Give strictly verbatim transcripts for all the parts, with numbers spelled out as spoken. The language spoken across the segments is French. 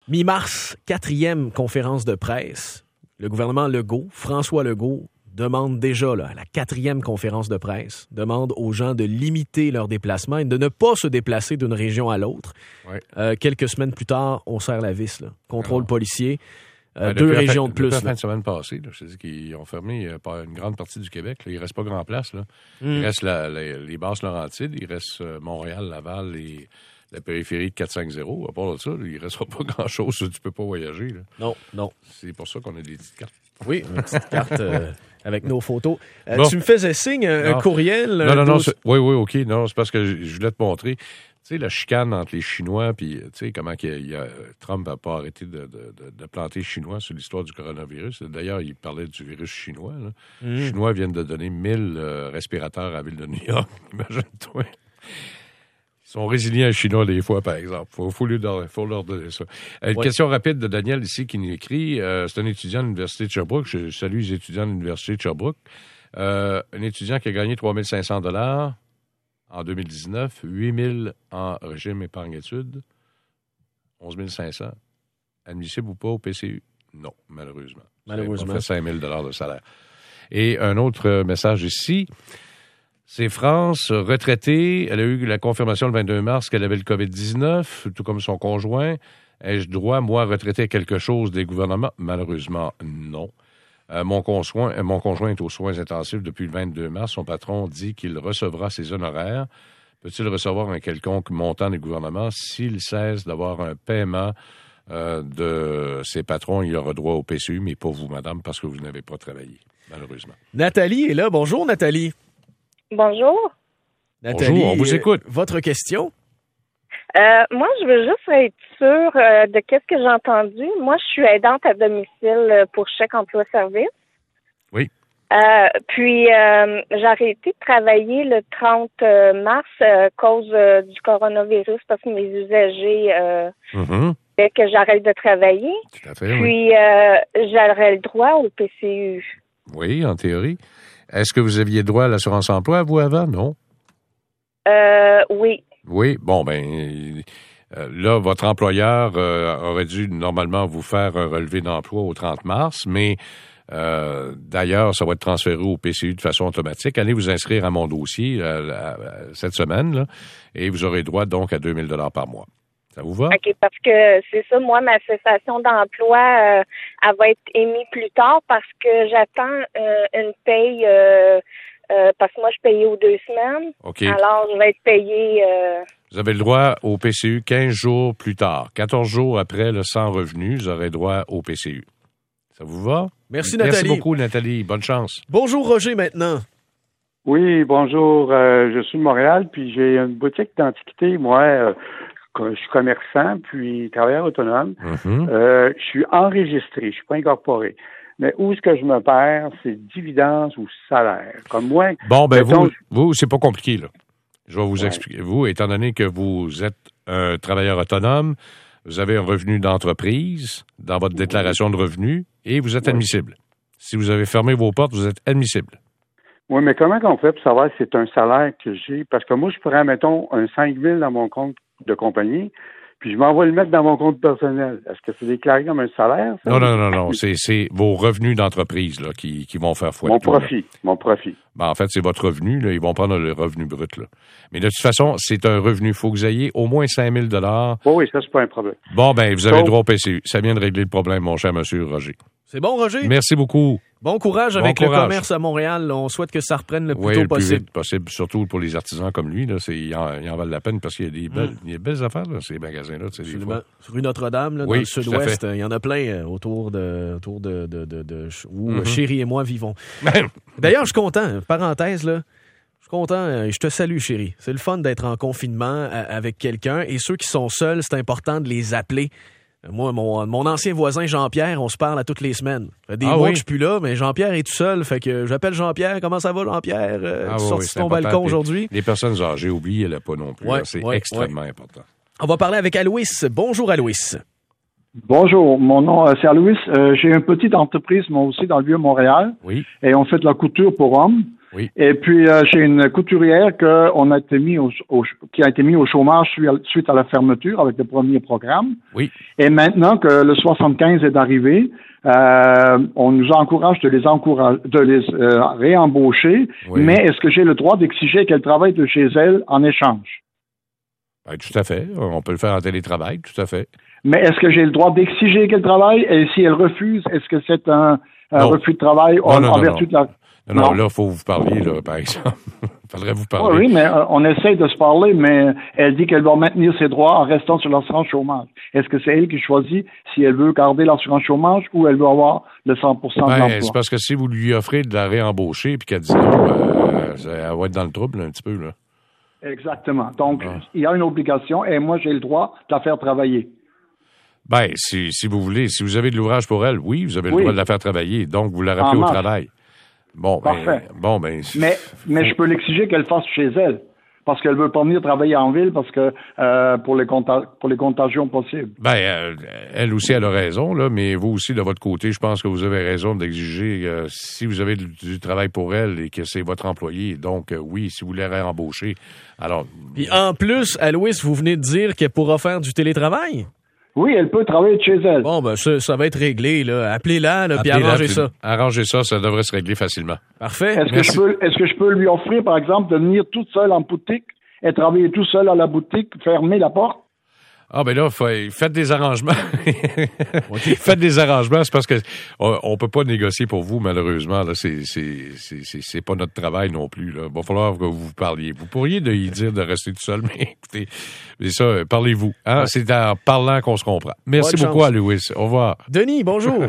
Mi-mars, quatrième conférence de presse. Le gouvernement Legault, François Legault, demande déjà, là, à la quatrième conférence de presse, demande aux gens de limiter leurs déplacements et de ne pas se déplacer d'une région à l'autre. Ouais. Euh, quelques semaines plus tard, on serre la vis. Là. Contrôle Alors, policier, euh, deux régions fin, de plus. Depuis la fin de semaine passée, là, je te dis qu'ils ont fermé euh, une grande partie du Québec. Là. Il ne reste pas grand place. Là. Mm. Il reste la, la, les Basses-Laurentides, il reste euh, Montréal, Laval et la périphérie de quatre cent cinquante. À part de ça, là, il ne restera pas grand-chose. Tu ne peux pas voyager. Là. Non, non. C'est pour ça qu'on a des petites cartes. Oui, une petite carte euh, avec nos photos. Euh, bon. Tu me faisais signe, un, un courriel? Non, non, non. Oui, oui, OK. Non, c'est parce que je, je voulais te montrer. Tu sais, la chicane entre les Chinois, puis tu sais, comment il y a, Trump n'a pas arrêté de, de, de, de planter Chinois sur l'histoire du coronavirus. D'ailleurs, il parlait du virus chinois. Là. Mm. Les Chinois viennent de donner mille euh, respirateurs à la ville de New York. Imagine-toi. Ils sont résilients les Chinois des fois, par exemple. Il faut, faut, faut leur donner ça. Euh, une ouais. question rapide de Daniel ici qui nous écrit. Euh, c'est un étudiant de l'Université de Sherbrooke. Je salue les étudiants de l'Université de Sherbrooke. Euh, un étudiant qui a gagné trois mille cinq cents dollars en deux mille dix-neuf, huit mille en régime épargne-études, onze mille cinq cents. Admissible ou pas au P C U? Non, malheureusement. Malheureusement. Ça fait cinq mille dollars de salaire. Et un autre message ici. C'est France, retraitée. Elle a eu la confirmation le vingt-deux mars qu'elle avait le covid dix-neuf, tout comme son conjoint. Ai-je droit, moi, à retraiter quelque chose des gouvernements? Malheureusement, non. Euh, mon, conjoint, euh, mon conjoint est aux soins intensifs depuis le vingt-deux mars. Son patron dit qu'il recevra ses honoraires. Peut-il recevoir un quelconque montant des gouvernements? S'il cesse d'avoir un paiement euh, de ses patrons, il aura droit au P C U, mais pas vous, madame, parce que vous n'avez pas travaillé, malheureusement. Nathalie est là. Bonjour, Nathalie. Bonjour. Nathalie, Bonjour, on vous écoute. Euh, votre question? Euh, moi, je veux juste être sûre euh, de qu'est-ce que j'ai entendu. Moi, je suis aidante à domicile pour chèque emploi-service. Oui. Euh, puis, euh, j'ai arrêté de travailler le trente mars euh, à cause euh, du coronavirus parce que mes usagers euh, mm-hmm. fait que j'arrête de travailler. Tout à fait, Puis, oui. euh, j'aurais le droit au P C U. Oui, en théorie. Est-ce que vous aviez droit à l'assurance emploi, vous, avant? Non? Euh, oui. Oui, bon, ben euh, là, votre employeur euh, aurait dû normalement vous faire un relevé d'emploi au trente mars, mais euh, d'ailleurs, ça va être transféré au P C U de façon automatique. Allez vous inscrire à mon dossier euh, à, à, cette semaine, là, et vous aurez droit donc à deux mille dollars par mois. Ça vous va? OK, parce que c'est ça, moi, ma cessation d'emploi, euh, elle va être émise plus tard parce que j'attends euh, une paye, euh, euh, parce que moi, je payais aux deux semaines. OK. Alors, je vais être payée... Euh... Vous avez le droit au P C U quinze jours plus tard. quatorze jours après le sans revenu, vous aurez droit au P C U. Ça vous va? Merci, Nathalie. Merci beaucoup, Nathalie. Bonne chance. Bonjour, Roger, maintenant. Oui, bonjour. Euh, je suis de Montréal, puis j'ai une boutique d'antiquité, moi... Euh, je suis commerçant, puis travailleur autonome. Mm-hmm. Euh, je suis enregistré, je suis pas incorporé. Mais où est-ce que je me perds, c'est dividendes ou salaire. Comme moi... Bon, ben mettons, vous, vous, c'est pas compliqué, là. Je vais vous ouais. expliquer. Vous, étant donné que vous êtes un travailleur autonome, vous avez un revenu d'entreprise dans votre déclaration de revenus et vous êtes oui. admissible. Si vous avez fermé vos portes, vous êtes admissible. Oui, mais comment on fait pour savoir si c'est un salaire que j'ai? Parce que moi, je pourrais, mettons, un cinq mille dans mon compte de compagnie, puis je m'en vais le mettre dans mon compte personnel. Est-ce que c'est déclaré comme un salaire, ça? Non, non, non, non. C'est, c'est vos revenus d'entreprise là, qui, qui vont faire foi. Mon profit. Là. Mon profit. Ben, en fait, c'est votre revenu. Là, ils vont prendre le revenu brut. Là. Mais de toute façon, c'est un revenu. Il faut que vous ayez au moins cinq mille dollars. Oh oui, ça, c'est pas un problème. Bon, ben, vous avez Donc, le droit au P C U. Ça vient de régler le problème, mon cher monsieur Roger. C'est bon, Roger? Merci beaucoup. Bon courage bon avec courage. le commerce à Montréal. On souhaite que ça reprenne le plus oui, tôt le plus possible. vite possible, surtout pour les artisans comme lui. Là, c'est, ils, en, ils en valent la peine parce qu'il y a des belles, mmh. il y a des belles affaires, là, ces magasins-là. Des fois. Rue Notre-Dame, là, oui, dans le sud-ouest, il y en a plein autour de, autour de, de, de, de où mmh. Chérie et moi vivons. D'ailleurs, je suis content. Parenthèse, là. Je suis content. Je te salue, chérie. C'est le fun d'être en confinement avec quelqu'un. Et ceux qui sont seuls, c'est important de les appeler. Moi, mon, mon ancien voisin Jean-Pierre, on se parle à toutes les semaines. Ça fait des ah mois oui? que je suis plus là, mais Jean-Pierre est tout seul. Fait que j'appelle Jean-Pierre. Comment ça va, Jean-Pierre? Euh, ah tu oui, sorti oui, ton important. balcon aujourd'hui? Les personnes âgées, oubliez-le pas non plus. Ouais, là, c'est ouais, extrêmement ouais. important. On va parler avec Aloïs. Bonjour, Aloïs. Bonjour, mon nom euh, c'est Aloïs. Euh, j'ai une petite entreprise, moi aussi, dans le Vieux-Montréal. Oui. Et on fait de la couture pour hommes. Oui. Et puis, euh, j'ai une couturière que on a été mis au, au, qui a été mis au chômage suite à la fermeture avec le premier programme. Oui. Et maintenant que le soixante-quinze est arrivé, euh, on nous encourage de les encourager, de les euh, réembaucher. Oui. Mais est-ce que j'ai le droit d'exiger qu'elle travaille de chez elle en échange? Ben, tout à fait. On peut le faire en télétravail, tout à fait. Mais est-ce que j'ai le droit d'exiger qu'elle travaille? Et si elle refuse, est-ce que c'est un, un refus de travail non, en, non, en non, vertu non. de la... Non, non, là, il faut vous parler, là, par exemple. Il faudrait vous parler. Oui, oui, mais euh, on essaye de se parler, mais elle dit qu'elle va maintenir ses droits en restant sur l'assurance chômage. Est-ce que c'est elle qui choisit si elle veut garder l'assurance chômage ou elle veut avoir le cent pour cent ben, de l'emploi? C'est parce que si vous lui offrez de la réembaucher puis qu'elle dit non, euh, elle va être dans le trouble un petit peu, là. Exactement. Donc, ah. il y a une obligation et moi, j'ai le droit de la faire travailler. Ben, si, si vous voulez, si vous avez de l'ouvrage pour elle, oui, vous avez le oui. droit de la faire travailler. Donc, vous la rappelez au travail. Bon, Parfait. Ben, bon, ben, mais, mais je peux l'exiger qu'elle fasse chez elle. Parce qu'elle veut pas venir travailler en ville parce que euh, pour les conta- pour les contagions possibles. Ben, euh, elle aussi, elle a raison, là, mais vous aussi, de votre côté, je pense que vous avez raison d'exiger euh, si vous avez du, du travail pour elle et que c'est votre employé. Donc, euh, oui, si vous voulez réembaucher. Alors. Puis en plus, Aloïs, vous venez de dire qu'elle pourra faire du télétravail? Oui, elle peut travailler de chez elle. Bon, ben ça, ça va être réglé, là. Appelez-la, là, puis arrangez puis, ça. Arrangez ça, ça devrait se régler facilement. Parfait. Est-ce que, je peux, est-ce que je peux lui offrir, par exemple, de venir toute seule en boutique et travailler tout seul à la boutique, fermer la porte? Ah, ben là, faut, faites des arrangements. Okay. Faites des arrangements, c'est parce que on, on peut pas négocier pour vous, malheureusement. Là, c'est, c'est, c'est, c'est, c'est pas notre travail non plus. Là. Il va falloir que vous parliez. Vous pourriez de y dire de rester tout seul, mais écoutez, mais ça, parlez-vous. Hein? Ouais. C'est en parlant qu'on se comprend. Merci Bonne beaucoup chance. À Louis. Au revoir. Denis, bonjour.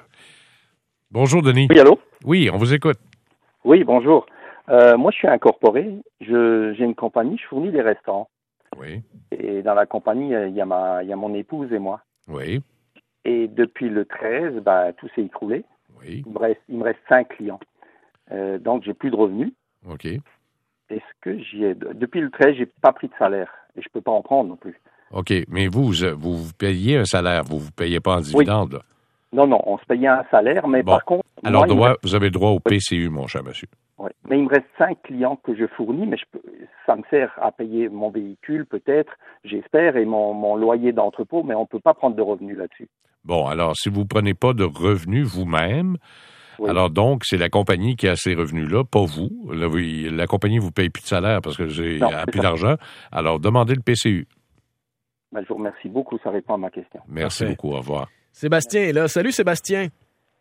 Bonjour, Denis. Oui, allô? Oui, on vous écoute. Oui, bonjour. Euh, moi, je suis incorporé. Je, j'ai une compagnie, je fournis des restaurants. Oui. Et dans la compagnie, il y a ma, il y a mon épouse et moi. Oui. Et depuis le treize, ben, tout s'est écroulé. Oui. Il me reste, il me reste cinq clients. Euh, donc, j'ai plus de revenus. OK. Est-ce que j'y ai... Depuis le treize, j'ai pas pris de salaire. Et je peux pas en prendre non plus. OK. Mais vous, vous, vous payez un salaire. Vous vous payez pas en dividende, oui. là. Non, non. On se payait un salaire, mais bon. par contre... Alors, moi, droit, reste... vous avez droit au P C U, mon cher monsieur. Oui. Mais il me reste cinq clients que je fournis, mais je peux, ça me sert à payer mon véhicule, peut-être, j'espère, et mon, mon loyer d'entrepôt, mais on ne peut pas prendre de revenus là-dessus. Bon, alors, si vous ne prenez pas de revenus vous-même, oui. alors donc, c'est la compagnie qui a ces revenus-là, pas vous. Là, oui, la compagnie ne vous paye plus de salaire parce que j'ai plus d'argent. Alors, demandez le P C U. Ben, je vous remercie beaucoup, ça répond à ma question. Merci Parfait. Beaucoup, au revoir. Sébastien est là. Salut, Sébastien.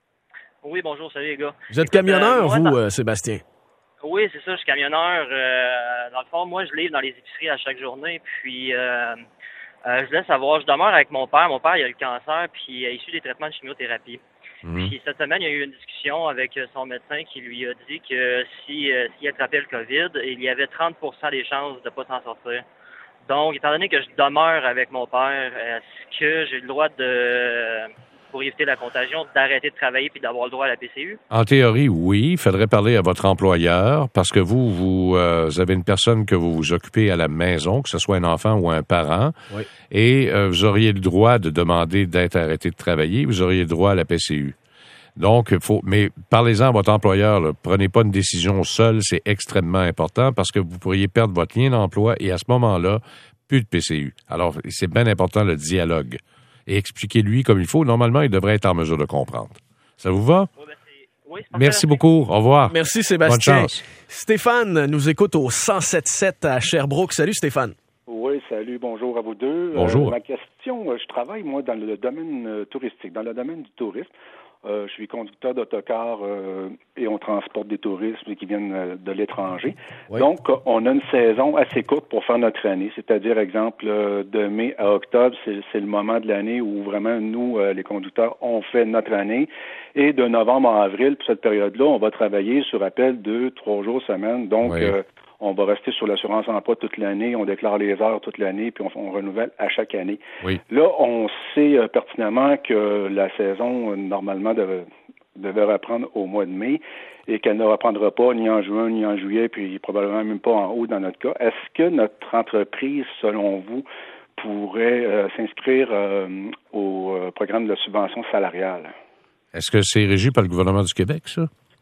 Oui, bonjour, salut les gars. Vous êtes camionneur, euh, moi, vous, dans... euh, Sébastien? Oui, c'est ça, je suis camionneur. Euh, dans le fond, moi, je livre dans les épiceries à chaque journée, puis euh, euh, je voulais savoir, je demeure avec mon père. Mon père, il a le cancer, puis il a issu des traitements de chimiothérapie. Mmh. Puis cette semaine, il y a eu une discussion avec son médecin qui lui a dit que si euh, s'il attrapait le COVID, il y avait trente pour cent des chances de ne pas s'en sortir. Donc, étant donné que je demeure avec mon père, est-ce que j'ai le droit de... pour éviter la contagion, d'arrêter de travailler puis d'avoir le droit à la P C U? En théorie, oui. Il faudrait parler à votre employeur parce que vous, vous, euh, vous avez une personne que vous vous occupez à la maison, que ce soit un enfant ou un parent, oui. et euh, vous auriez le droit de demander d'être arrêté de travailler. Vous auriez le droit à la P C U. Donc, faut, mais parlez-en à votre employeur. Là. Prenez pas une décision seule, c'est extrêmement important parce que vous pourriez perdre votre lien d'emploi et à ce moment-là, plus de P C U. Alors, c'est bien important le dialogue. Et expliquez-lui comme il faut. Normalement, il devrait être en mesure de comprendre. Ça vous va? Oui, ben oui, c'est Merci beaucoup. Au revoir. Merci, Sébastien. Bonne chance. Stéphane nous écoute au cent sept sept à Sherbrooke. Salut, Stéphane. Oui, salut, bonjour à vous deux. Bonjour. Euh, ma question, je travaille, moi, dans le domaine euh, touristique, dans le domaine du tourisme. Euh, je suis conducteur d'autocar euh, et on transporte des touristes qui viennent euh, de l'étranger. Oui. Donc, on a une saison assez courte pour faire notre année. C'est-à-dire, exemple, euh, de mai à octobre, c'est, c'est le moment de l'année où vraiment, nous, euh, les conducteurs, on fait notre année. Et de novembre à avril, pour cette période-là, on va travailler sur appel deux, trois jours semaine. Donc, oui. euh, on va rester sur l'assurance emploi toute l'année, on déclare les heures toute l'année, puis on, on renouvelle à chaque année. Oui. Là, on sait euh, pertinemment que la saison, euh, normalement, devait, devait reprendre au mois de mai et qu'elle ne reprendra pas ni en juin, ni en juillet, puis probablement même pas en août dans notre cas. Est-ce que notre entreprise, selon vous, pourrait euh, s'inscrire euh, au euh, programme de subvention salariale? Est-ce que c'est régi par le gouvernement du Québec, ça?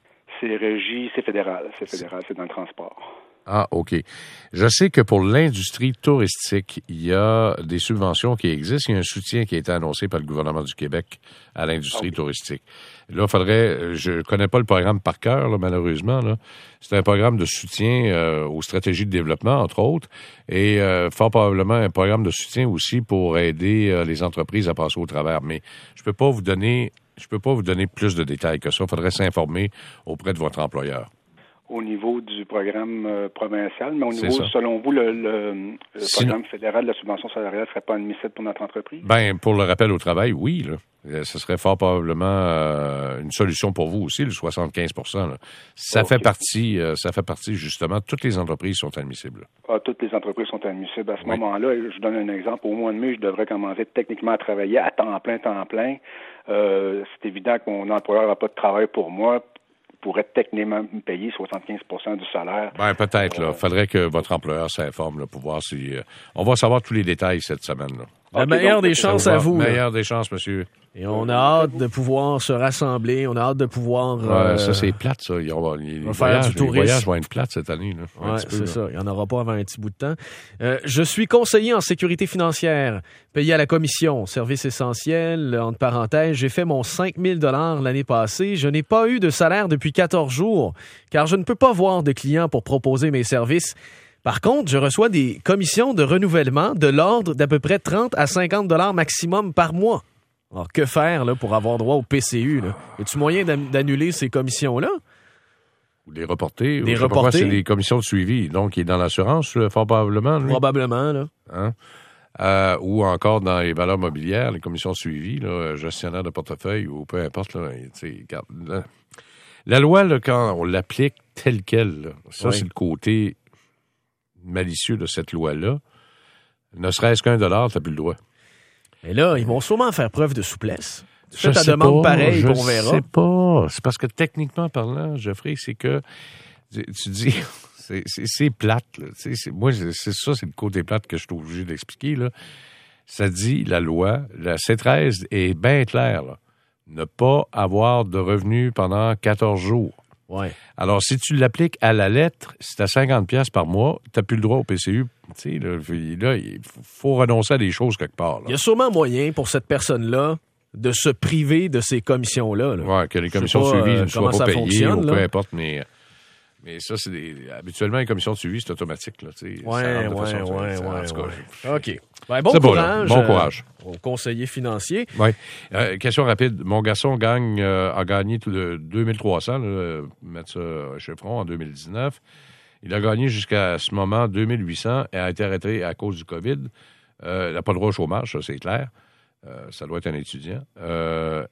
c'est régi, c'est fédéral. C'est fédéral, c'est dans le transport. Ah, OK. Je sais que pour l'industrie touristique, il y a des subventions qui existent. Il y a un soutien qui a été annoncé par le gouvernement du Québec à l'industrie okay. touristique. Là, il faudrait... Je connais pas le programme par cœur, là, malheureusement. Là. C'est un programme de soutien euh, aux stratégies de développement, entre autres, et euh, fort probablement un programme de soutien aussi pour aider euh, les entreprises à passer au travers. Mais je peux pas vous donner... Je peux pas vous donner plus de détails que ça. Il faudrait s'informer auprès de votre employeur. Au niveau du programme euh, provincial, mais au niveau, selon vous, le, le, le Sinon, programme fédéral de la subvention salariale ne serait pas admissible pour notre entreprise? Ben, pour le rappel au travail, oui. Là. Ce serait fort probablement euh, une solution pour vous aussi, le soixante-quinze pour cent. Là. Ça okay. fait partie, euh, ça fait partie justement. Toutes les entreprises sont admissibles. Ah, toutes les entreprises sont admissibles. À ce oui. moment-là, je donne un exemple. Au mois de mai, je devrais commencer techniquement à travailler à temps plein, temps plein. Euh, c'est évident que mon employeur n'a pas de travail pour moi. Pourrait techniquement me payer soixante-quinze pour cent du salaire. Ben peut-être, là. Il euh, faudrait que votre employeur s'informe là, pour voir si... Euh, on va savoir tous les détails cette semaine. Là. La okay, meilleure donc, des chances à vous. La meilleure des chances, monsieur. Et on a hâte de pouvoir se rassembler, on a hâte de pouvoir... Ouais, euh, ça, c'est plate, ça. Ils vont, les, on va les, faire voyages, du tourisme. Les voyages vont être plates cette année. Là, ouais, c'est peu, ça. Il n'y en aura pas avant un petit bout de temps. Euh, je suis conseiller en sécurité financière, payé à la commission, service essentiel, entre parenthèses. J'ai fait mon cinq mille dollars l'année passée. Je n'ai pas eu de salaire depuis quatorze jours, car je ne peux pas voir de clients pour proposer mes services. Par contre, je reçois des commissions de renouvellement de l'ordre d'à peu près trente à cinquante dollars maximum par mois. Alors, que faire là, pour avoir droit au P C U? Là? Y a-t-il moyen d'annuler ces commissions-là? Ou les reporter. Des ou reporter. C'est des commissions de suivi. Donc, il est dans l'assurance, fort probablement. Lui. Probablement, là. Hein? Euh, ou encore dans les valeurs mobilières, les commissions de suivi, là, gestionnaire de portefeuille ou peu importe. Là, regarde, là, la loi, là, quand on l'applique telle qu'elle, là, ça, oui. c'est le côté malicieux de cette loi-là. Ne serait-ce qu'un dollar, tu n'as plus le droit. Mais là, ils vont sûrement faire preuve de souplesse. Fais ta demande pas, pareil, on verra. Je sais pas. C'est parce que techniquement parlant, Geoffrey, c'est que tu dis, c'est, c'est, c'est plate. Là. C'est, c'est, moi, c'est, c'est ça, c'est le côté plate que je suis obligé d'expliquer. Là. Ça dit, la loi, la C treize est bien claire. Là. Ne pas avoir de revenus pendant quatorze jours. Ouais. Alors, si tu l'appliques à la lettre, si tu as cinquante dollars par mois, tu n'as plus le droit au P C U. Tu sais, là, là, il faut renoncer à des choses quelque part. Là. Il y a sûrement moyen pour cette personne-là de se priver de ces commissions-là. Oui, que les commissions de suivi ne soient pas payées ou peu importe, mais... Mais ça, c'est des... Habituellement, les commissions de suivi, c'est automatique. Là, oui, oui, oui. OK. Ben, bon c'est courage. Bon, bon courage. Euh, au conseiller financier. Oui. Euh, question rapide. Mon garçon gagne, euh, a gagné tout le deux mille trois cents, là, mettre ça à chiffron, en deux mille dix-neuf. Il a gagné jusqu'à ce moment deux mille huit cents et a été arrêté à cause du COVID. Euh, il n'a pas le droit au chômage, ça, c'est clair. Euh, ça doit être un étudiant. Euh,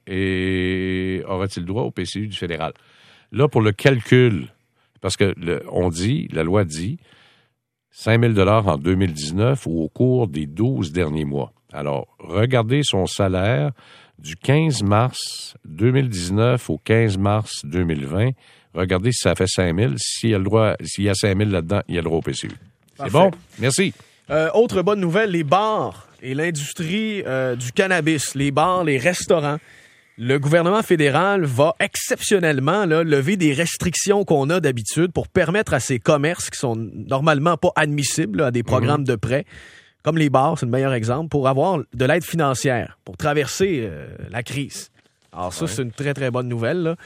et aura-t-il le droit au P C U du fédéral? Là, pour le calcul... Parce que le, on dit, la loi dit, cinq mille dollars en deux mille dix-neuf ou au cours des douze derniers mois. Alors, regardez son salaire du quinze mars deux mille dix-neuf au quinze mars deux mille vingt. Regardez si ça fait cinq mille. S'il y a le droit, s'il y a cinq mille là-dedans, il y a le droit au P C U. C'est bon? Merci. Euh, autre bonne nouvelle, les bars et l'industrie euh, du cannabis, les bars, les restaurants. Le gouvernement fédéral va exceptionnellement là, lever des restrictions qu'on a d'habitude pour permettre à ces commerces qui sont normalement pas admissibles là, à des programmes mmh. de prêt, comme les bars, c'est le meilleur exemple, pour avoir de l'aide financière, pour traverser euh, la crise. Alors ça, ouais. c'est une très, très bonne nouvelle. Là.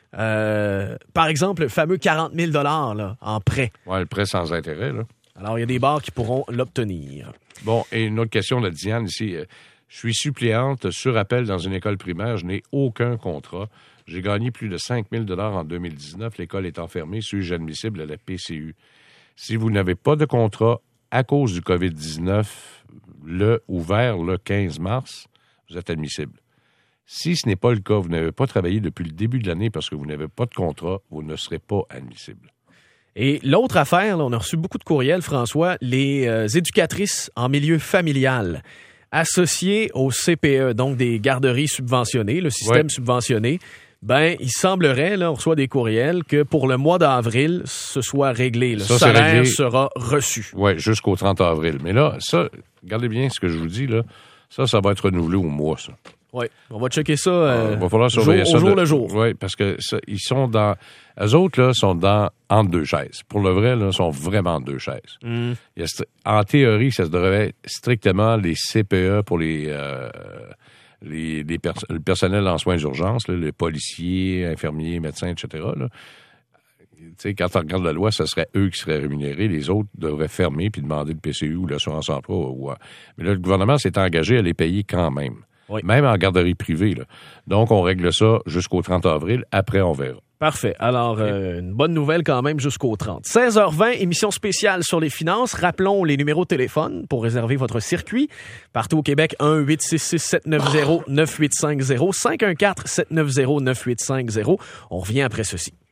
Euh, par exemple, le fameux quarante mille dollars là, en prêt. Oui, le prêt sans intérêt. Là. Alors, il y a des bars qui pourront l'obtenir. Bon, et une autre question de Diane ici. Je suis suppléante sur appel dans une école primaire. Je n'ai aucun contrat. J'ai gagné plus de cinq mille dollars en deux mille dix-neuf. L'école étant fermée, suis-je admissible à la P C U? Si vous n'avez pas de contrat à cause du covid dix-neuf, le ouvert le quinze mars, vous êtes admissible. Si ce n'est pas le cas, vous n'avez pas travaillé depuis le début de l'année parce que vous n'avez pas de contrat, vous ne serez pas admissible. Et l'autre affaire, là, on a reçu beaucoup de courriels, François, les euh, éducatrices en milieu familial associées au C P E, donc des garderies subventionnées, le système ouais. subventionné, ben il semblerait, là, on reçoit des courriels, que pour le mois d'avril, ce soit réglé. Le ça, salaire réglé. sera reçu. Oui, jusqu'au trente avril. Mais là, ça, regardez bien ce que je vous dis, là. Ça, ça va être renouvelé au mois, ça. Oui, on va checker ça. Euh, Il va falloir surveiller jour, ça. Au jour de, le jour. Oui, parce que ça, ils sont dans... Eux autres, là, sont dans entre deux chaises. Pour le vrai, là, sont vraiment entre deux chaises. Mm. Il y a, en théorie, ça se devrait être strictement les C P E pour les... Euh, les, les pers- le personnel en soins d'urgence, là, les policiers, infirmiers, médecins, et cetera, là. Tu sais, quand on regarde la loi, ce serait eux qui seraient rémunérés. Les autres devraient fermer puis demander le P C U ou l'assurance emploi. Ou, ou, mais là, le gouvernement s'est engagé à les payer quand même. Oui. Même en garderie privée. Là. Donc, on règle ça jusqu'au trente avril. Après, on verra. Parfait. Alors, euh, une bonne nouvelle quand même jusqu'au trente. seize heures vingt, émission spéciale sur les finances. Rappelons les numéros de téléphone pour réserver votre circuit. Partout au Québec, un huit six six sept neuf zéro neuf huit cinq zéro, cinq un quatre sept neuf zéro neuf huit cinq zéro. On revient après ceci.